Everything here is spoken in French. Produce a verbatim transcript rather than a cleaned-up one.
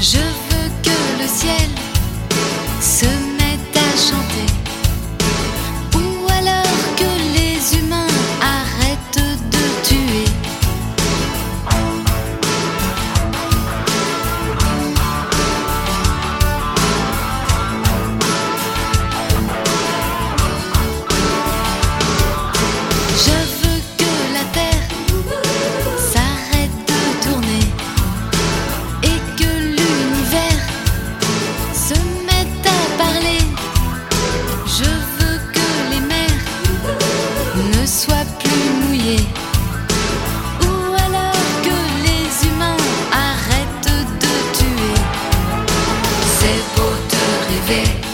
Je veux que le ciel se mette à chanter, ou alors que les humains arrêtent de tuer. Je veux que la terre s'arrête de tourner et que l'univers se mette à parler. Je veux que les mers ne soient plus mouillées, ou alors que les humains arrêtent de tuer. C'est beau de rêver